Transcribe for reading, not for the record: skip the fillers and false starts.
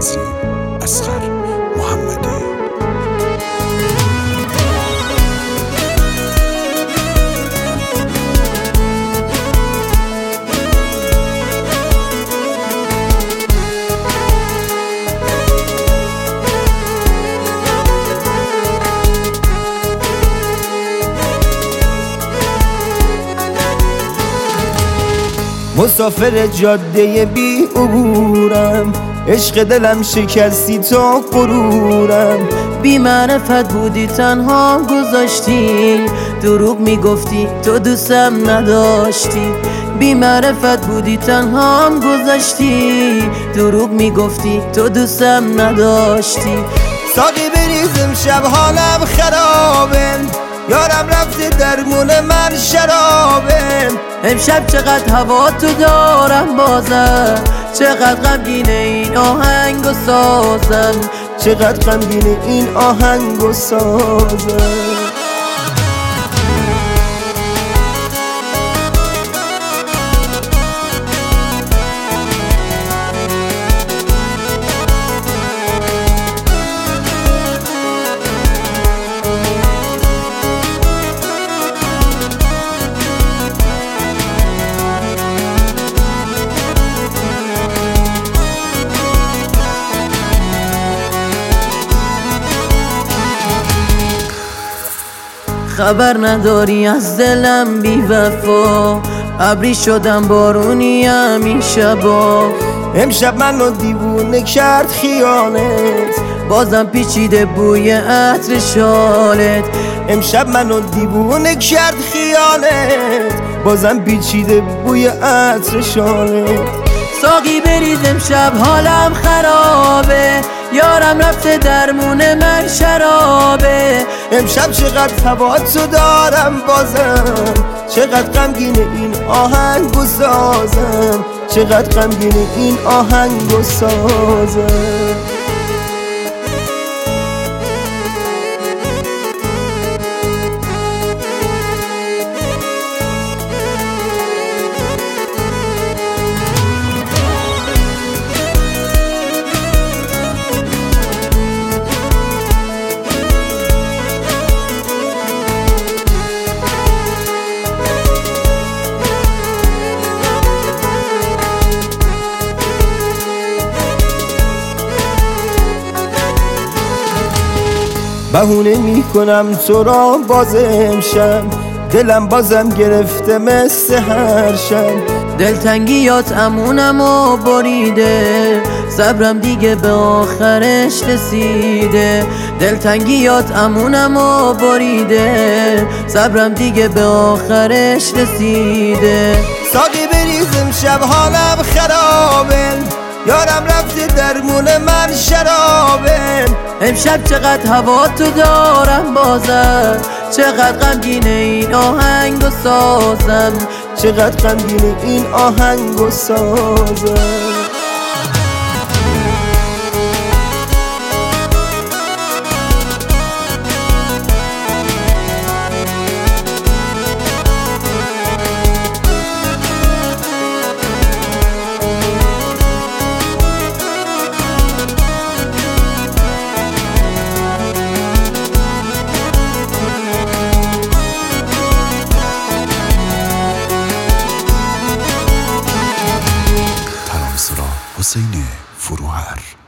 تنظیم اصغر محمدی. مسافر جاده بی عبورم، عشق دلم شکستی تا غرورم. بی معرفت بودی تنها گذاشتی، دروغ میگفتی تو دوستم نداشتی. بی معرفت بودی تنها گذاشتی، دروغ میگفتی تو دوستم نداشتی. ساقی بریزم شب حالم خرابه، یارم رفته درمون من شرابه. امشب چقدر هوا تو دارم بازم، چقدر غمگین این آهنگ و سازم، چقدر غمگین این آهنگ و سازم. خبر نداری از دلم بی وفا، ابری شدم بارونیم این شبا. امشب منو دیوونه کرد خیالت، بازم پیچیده بوی عطر شالت. امشب منو دیوونه کرد خیالت، بازم پیچیده بوی عطر شالت. ساقی بریز امشب حالم خرابه، یارم رفته درمون من شرابه. امشب چقدر هوا تو دارم بازم، چقدر غمگین این آهنگ و سازم، چقدر غمگین این آهنگ و سازم. بهونه میکنم تو را باز امشب، دلم بازم گرفته مثل هر شب. دلتنگیات امونم و بریده، صبرم دیگه به آخرش رسیده. دلتنگیات امونم و بریده، صبرم دیگه به آخرش رسیده. ساقی بریزم شب حالم خرابه، یارم رفته درمون من شرابه. امشب چقدر هوا تو دارم بازم، چقدر غمگین این آهنگ و سازم، چقدر غمگین این آهنگ و سازم. حسین فروهر.